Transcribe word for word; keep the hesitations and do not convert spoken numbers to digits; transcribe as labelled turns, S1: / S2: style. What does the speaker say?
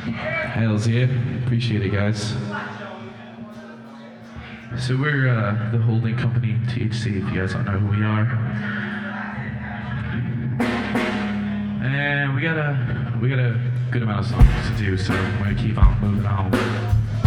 S1: Hells yeah. Appreciate it, guys. So we're uh, the holding company T H C, if you guys don't know who we are. And we got a we got a good amount of songs to do, so we're gonna keep on moving on.